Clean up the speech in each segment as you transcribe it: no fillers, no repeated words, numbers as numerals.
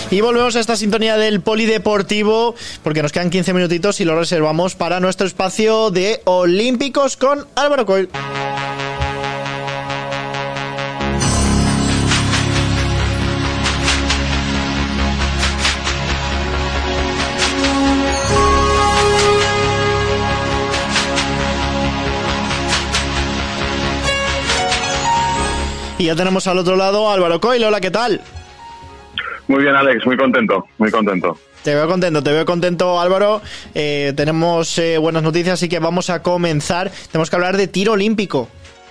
Y volvemos a esta sintonía del polideportivo porque nos quedan 15 minutitos y lo reservamos para nuestro espacio de Olímpicos con Álvaro Coll. Y ya tenemos al otro lado a Álvaro Coll. Hola, ¿qué tal? Muy bien, Alex, muy contento. Te veo contento, Álvaro. Tenemos buenas noticias, así que vamos a comenzar. Tenemos que hablar de tiro olímpico.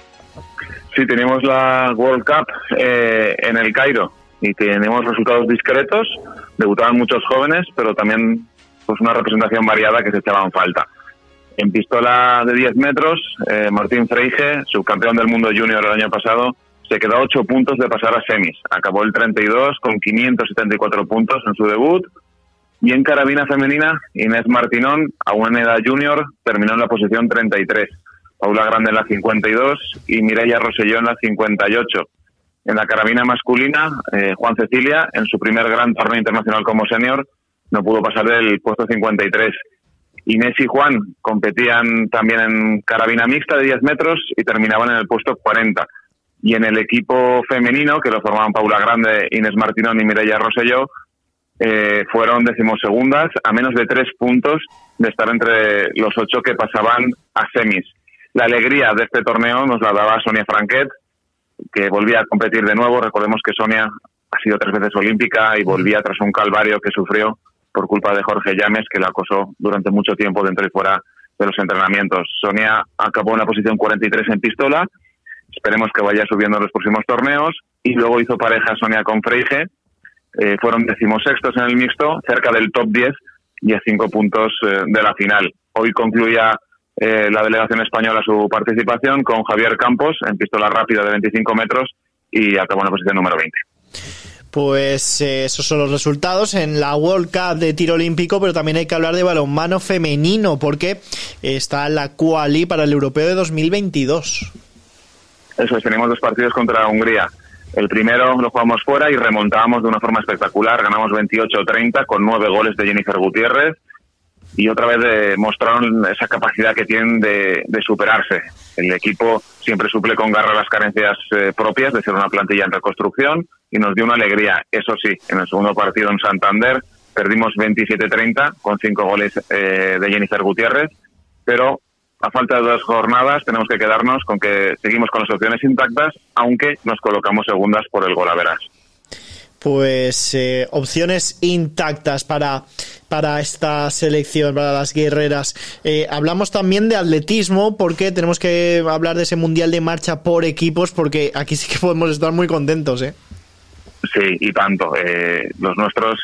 Sí, tenemos la World Cup en el Cairo y tenemos resultados discretos. Debutaban muchos jóvenes, pero también pues una representación variada que se echaba en falta. En pistola de 10 metros, Martín Freije, subcampeón del mundo junior el año pasado, se quedó a 8 puntos de pasar a semis. Acabó el 32 con 574 puntos en su debut. Y en carabina femenina, Inés Martinón, a una edad junior, terminó en la posición 33. Paula Grande en la 52 y Mireia Rosselló en la 58. En la carabina masculina, Juan Cecilia, en su primer gran torneo internacional como senior, no pudo pasar del puesto 53. Inés y Juan competían también en carabina mixta de 10 metros y terminaban en el puesto 40. Y en el equipo femenino, que lo formaban Paula Grande, Inés Martinón y Mireia Rosselló, fueron decimosegundas, a menos de 3 puntos de estar entre los 8 que pasaban a semis. La alegría de este torneo nos la daba Sonia Franquet, que volvía a competir de nuevo. Recordemos que Sonia ha sido 3 veces olímpica y volvía tras un calvario que sufrió por culpa de Jorge Llames, que la acosó durante mucho tiempo dentro y fuera de los entrenamientos. Sonia acabó en la posición 43 en pistola. Esperemos que vaya subiendo en los próximos torneos. Y luego hizo pareja Sonia con Freije. Fueron 16º en el mixto, cerca del top 10 y a 5 puntos de la final. Hoy concluía la delegación española su participación con Javier Campos en pistola rápida de 25 metros y acabó en la posición número 20. Pues esos son los resultados en la World Cup de tiro olímpico, pero también hay que hablar de balonmano femenino porque está la quali para el Europeo de 2022. Eso es, tenemos 2 partidos contra Hungría. El primero lo jugamos fuera y remontábamos de una forma espectacular. Ganamos 28-30 con 9 goles de Jennifer Gutiérrez y otra vez demostraron esa capacidad que tienen de superarse. El equipo siempre suple con garra las carencias propias de ser una plantilla en reconstrucción y nos dio una alegría. Eso sí, en el segundo partido en Santander perdimos 27-30 con 5 goles de Jennifer Gutiérrez, pero a falta de 2 jornadas tenemos que quedarnos con que seguimos con las opciones intactas, aunque nos colocamos segundas por el golaveras. Pues opciones intactas para esta selección, para las guerreras. Hablamos también de atletismo porque tenemos que hablar de ese mundial de marcha por equipos, porque aquí sí que podemos estar muy contentos, ¿eh? Sí, y tanto. Los nuestros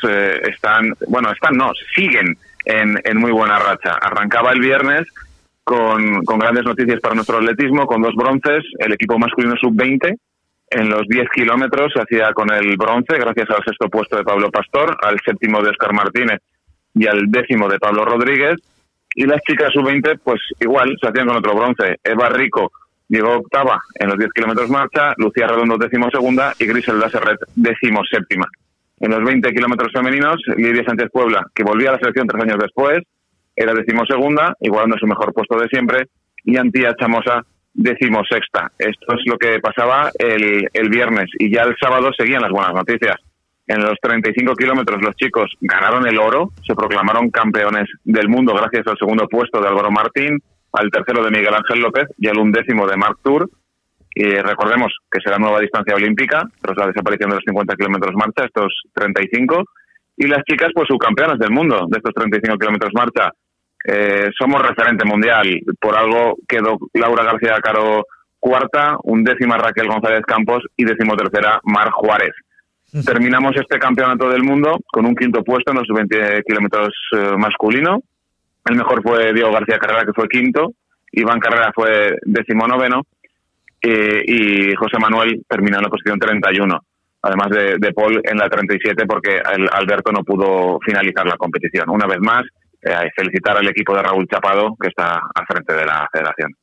siguen en muy buena racha. Arrancaba el viernes con grandes noticias para nuestro atletismo, con 2 bronces. El equipo masculino sub-20 en los 10 kilómetros se hacía con el bronce gracias al 6º puesto de Pablo Pastor, al 7º de Óscar Martínez y al 10º de Pablo Rodríguez. Y las chicas sub-20 pues igual se hacían con otro bronce. Eva Rico llegó octava en los 10 kilómetros marcha, Lucía Redondo 12ª y Griselda Serret 17ª. En los 20 kilómetros femeninos, Lidia Sánchez Puebla, que volvía a la selección 3 años después, era 12ª, igualando su mejor puesto de siempre, y Antía Chamosa 16ª. Esto es lo que pasaba el viernes, y ya el sábado seguían las buenas noticias. En los 35 kilómetros los chicos ganaron el oro, se proclamaron campeones del mundo gracias al 2º puesto de Álvaro Martín, al 3º de Miguel Ángel López y al 11º de Marc Tour. Y recordemos que será nueva distancia olímpica tras la desaparición de los 50 kilómetros marcha, estos 35. Y las chicas, pues subcampeonas del mundo de estos 35 kilómetros marcha. Somos referente mundial. Por algo quedó Laura García Caro cuarta, 11ª Raquel González Campos y 13ª Mar Juárez. Terminamos este campeonato del mundo con un 5º puesto en los 20 kilómetros masculino. El mejor fue Diego García Carrera, que fue 5º. Iván Carrera fue 19º. Y José Manuel terminó en la posición 31. Además de Paul en la 37, porque Alberto no pudo finalizar la competición. Una vez más, felicitar al equipo de Raúl Chapado, que está al frente de la federación.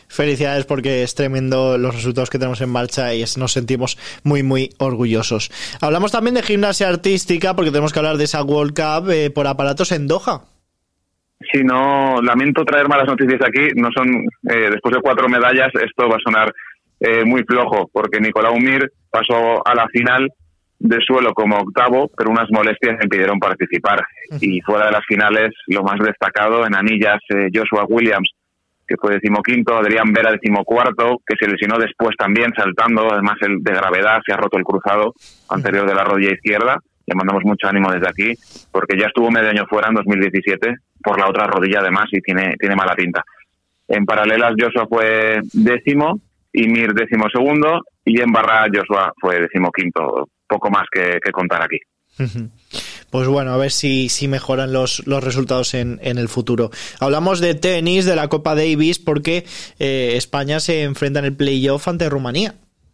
Felicidades, porque es tremendo los resultados que tenemos en marcha y nos sentimos muy, muy orgullosos. Hablamos también de gimnasia artística, porque tenemos que hablar de esa World Cup por aparatos en Doha. Sí, no, lamento traer malas noticias aquí. No son, después de 4 medallas, esto va a sonar muy flojo, porque Nicolau Mir pasó a la final de suelo como octavo, pero unas molestias le impidieron participar. Y fuera de las finales, lo más destacado en anillas, Joshua Williams, que fue 15º, Adrián Vera 14º, que se lesionó después también saltando, además el de gravedad, se ha roto el cruzado anterior de la rodilla izquierda. Le mandamos mucho ánimo desde aquí, porque ya estuvo medio año fuera en 2017 por la otra rodilla además y tiene mala pinta. En paralelas, Joshua fue 10º y Mir 12º, y en barra Joshua fue 15º. Poco más que contar aquí. Pues bueno, a ver si mejoran los resultados en el futuro. Hablamos de tenis, de la Copa Davis, porque España se enfrenta en el playoff ante Rumanía.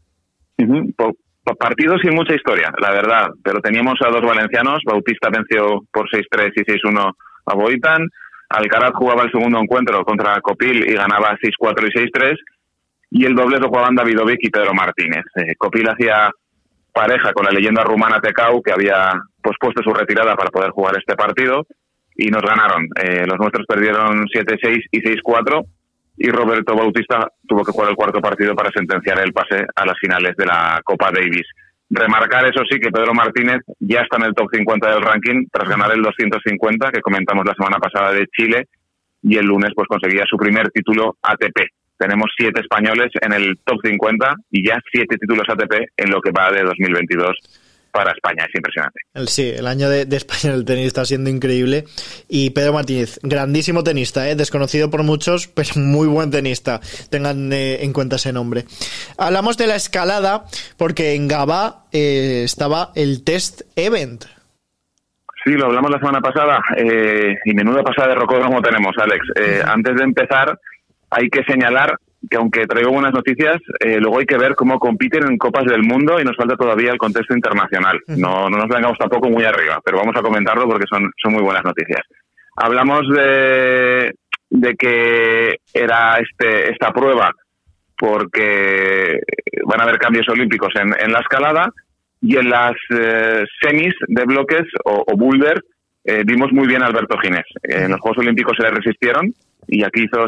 Partido sin mucha historia, la verdad, pero teníamos a 2 valencianos. Bautista venció por 6-3 y 6-1 a Boitan. Alcaraz jugaba el segundo encuentro contra Copil y ganaba 6-4 y 6-3. Y el dobles lo jugaban Davidovic y Pedro Martínez. Copil hacía pareja con la leyenda rumana Tecau, que había pospuesto su retirada para poder jugar este partido, y nos ganaron. Los nuestros perdieron 7-6 y 6-4, y Roberto Bautista tuvo que jugar el cuarto partido para sentenciar el pase a las finales de la Copa Davis. Remarcar, eso sí, que Pedro Martínez ya está en el top 50 del ranking tras ganar el 250, que comentamos la semana pasada, de Chile, y el lunes pues conseguía su primer título ATP. Tenemos 7 españoles en el top 50 y ya 7 títulos ATP en lo que va de 2022 para España. Es impresionante. Sí, el año de España en el tenis está siendo increíble. Y Pedro Martínez, grandísimo tenista, desconocido por muchos, pero muy buen tenista. Tengan en cuenta ese nombre. Hablamos de la escalada, porque en Gabá estaba el Test Event. Sí, lo hablamos la semana pasada. Y menuda pasada de rocódromo tenemos, Alex. Antes de empezar, hay que señalar que aunque traigo buenas noticias, luego hay que ver cómo compiten en Copas del Mundo y nos falta todavía el contexto internacional. No nos vengamos tampoco muy arriba, pero vamos a comentarlo porque son muy buenas noticias. Hablamos de que era esta prueba porque van a haber cambios olímpicos en la escalada, y en las semis de bloques o boulder vimos muy bien a Alberto Ginés. En los Juegos Olímpicos se le resistieron y aquí hizo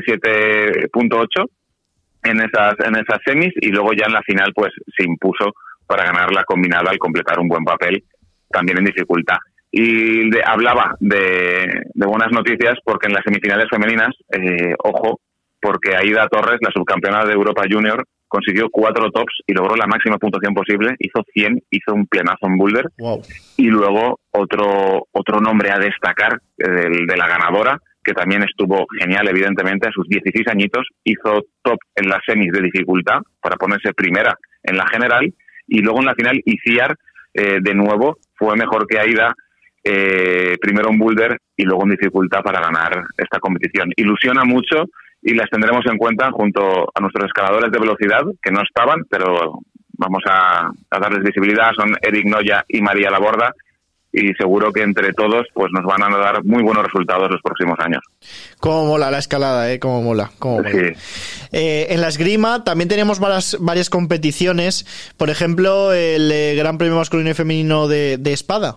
77.8 en esas semis, y luego ya en la final pues se impuso para ganar la combinada al completar un buen papel también en dificultad. Y hablaba de buenas noticias porque en las semifinales femeninas, ojo, porque Aida Torres, la subcampeona de Europa Junior, consiguió 4 tops y logró la máxima puntuación posible, hizo 100, hizo un plenazo en boulder. Wow. Y luego otro nombre a destacar de la ganadora, que también estuvo genial, evidentemente, a sus 16 añitos, hizo top en las semis de dificultad para ponerse primera en la general, y luego en la final Iciar, de nuevo, fue mejor que Aida, primero en boulder y luego en dificultad para ganar esta competición. Ilusiona mucho y las tendremos en cuenta junto a nuestros escaladores de velocidad, que no estaban, pero vamos a darles visibilidad. Son Eric Noya y María Laborda, y seguro que entre todos pues nos van a dar muy buenos resultados los próximos años. Cómo mola la escalada, cómo mola. Sí. En la esgrima también tenemos varias competiciones, por ejemplo el Gran Premio masculino y femenino de espada.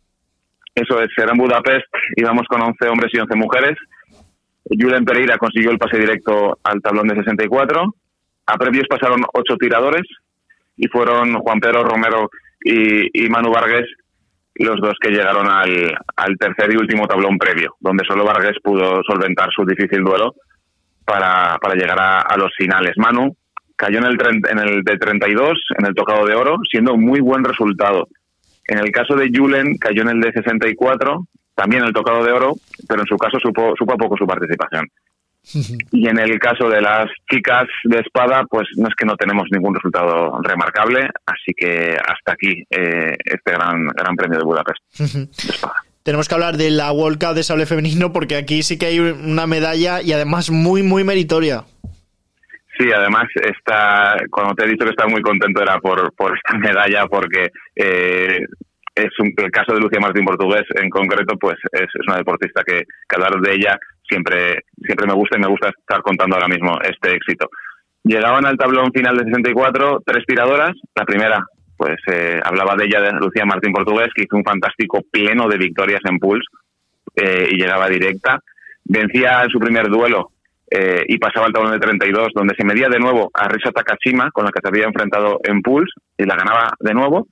Eso es, será en Budapest, íbamos con 11 hombres y 11 mujeres. Julen Pereira consiguió el pase directo al tablón de 64. A previos pasaron 8 tiradores y fueron Juan Pedro Romero y Manu Vargas los dos que llegaron al tercer y último tablón previo, donde solo Vargas pudo solventar su difícil duelo para llegar a los finales. Manu cayó en el de 32, en el tocado de oro, siendo un muy buen resultado. En el caso de Julen cayó en el de 64, también el tocado de oro, pero en su caso supo a poco su participación. Y en el caso de las chicas de espada, pues no es que no tenemos ningún resultado remarcable, así que hasta aquí este gran premio de Budapest de espada. Tenemos que hablar de la World Cup de sable femenino, porque aquí sí que hay una medalla y además muy, muy meritoria. Sí, además cuando te he dicho que estaba muy contento era por esta medalla, porque el caso de Lucía Martín Portugués en concreto, pues es una deportista que hablar de ella siempre me gusta y me gusta estar contando ahora mismo este éxito. Llegaban al tablón final de 64 3 tiradoras. La primera, pues hablaba de ella, de Lucía Martín Portugués, que hizo un fantástico pleno de victorias en pools y llegaba directa. Vencía en su primer duelo y pasaba al tablón de 32, donde se medía de nuevo a Risa Takashima, con la que se había enfrentado en pools, y la ganaba de nuevo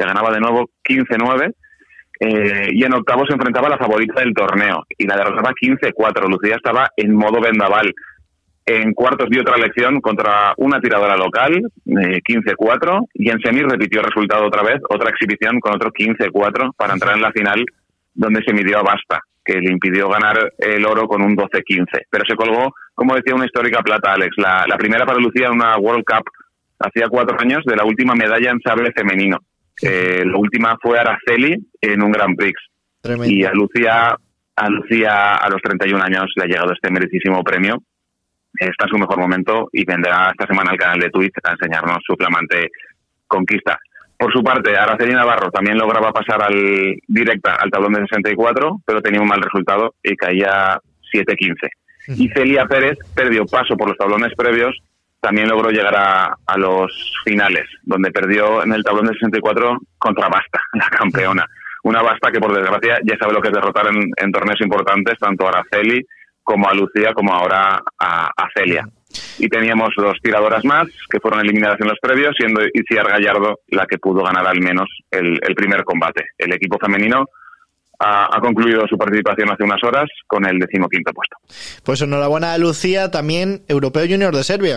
15-9. Y en octavos se enfrentaba a la favorita del torneo y la derrotaba 15-4. Lucía estaba en modo vendaval. En cuartos dio otra lección contra una tiradora local, 15-4, y en semis repitió el resultado otra vez, otra exhibición con otro 15-4 para entrar en la final, donde se midió a Basta, que le impidió ganar el oro con un 12-15. Pero se colgó, como decía, una histórica plata, Alex, la primera para Lucía en una World Cup hacía 4 años, de la última medalla en sable femenino. La última fue Araceli en un Grand Prix. Tremendo. Y a Lucía a los 31 años le ha llegado este merecidísimo premio. Está en su mejor momento y vendrá esta semana al canal de Twitch a enseñarnos su flamante conquista. Por su parte, Araceli Navarro también lograba pasar directa al tablón de 64, pero tenía un mal resultado y caía 7-15. Y Celia Pérez perdió paso por los tablones previos, también logró llegar a los finales, donde perdió en el tablón de 64 contra Basta, la campeona. Una Basta que, por desgracia, ya sabe lo que es derrotar en torneos importantes, tanto a Araceli como a Lucía, como ahora a Celia. Y teníamos 2 tiradoras más que fueron eliminadas en los previos, siendo Itziar Gallardo la que pudo ganar al menos el primer combate. El equipo femenino ha concluido su participación hace unas horas con el 15º puesto. Pues enhorabuena a Lucía, también Europeo Junior de Serbia.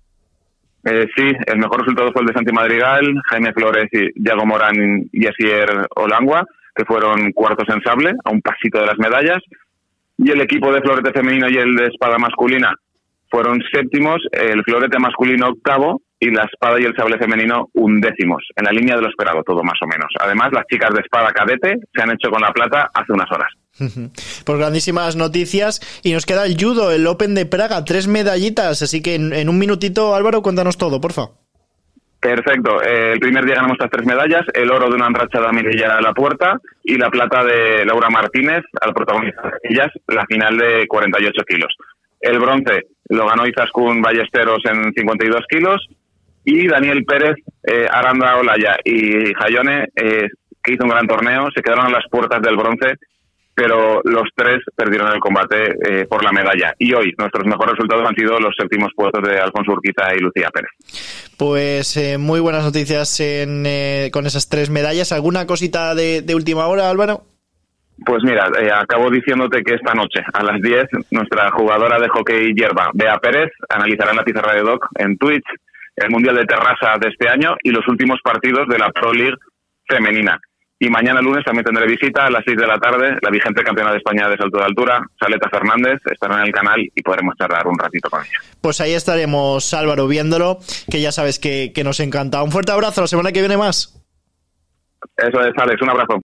Sí, el mejor resultado fue el de Santi Madrigal, Jaime Flores, Yago Morán y Asier Olangua, que fueron cuartos en sable, a un pasito de las medallas. Y el equipo de florete femenino y el de espada masculina fueron séptimos, el florete masculino octavo y la espada y el sable femenino 11º, en la línea de lo esperado todo más o menos. Además, las chicas de espada cadete se han hecho con la plata hace unas horas. Pues grandísimas noticias, y nos queda el judo, el Open de Praga, 3 medallitas, así que en un minutito, Álvaro, cuéntanos todo, porfa. Perfecto, el primer día ganamos estas 3 medallas, el oro de una enrachada Mirella a la puerta y la plata de Laura Martínez al protagonizar ellas la final de 48 kilos. El bronce lo ganó Izaskun Ballesteros en 52 kilos y Daniel Pérez, Aranda Olaya y Jayone, que hizo un gran torneo, se quedaron a las puertas del bronce, pero los 3 perdieron el combate por la medalla. Y hoy nuestros mejores resultados han sido los séptimos puestos de Alfonso Urquiza y Lucía Pérez. Pues muy buenas noticias con esas 3 medallas. ¿Alguna cosita de última hora, Álvaro? Pues mira, acabo diciéndote que esta noche a las 10 nuestra jugadora de hockey hierba, Bea Pérez, analizará en la pizarra de Doc en Twitch el Mundial de Terrassa de este año y los últimos partidos de la Pro League femenina. Y mañana lunes también tendré visita a las 6 de la tarde, la vigente campeona de España de salto de altura, Saleta Fernández, estará en el canal y podremos charlar un ratito con ella. Pues ahí estaremos, Álvaro, viéndolo, que ya sabes que nos encanta. Un fuerte abrazo, la semana que viene más. Eso es, Alex, un abrazo.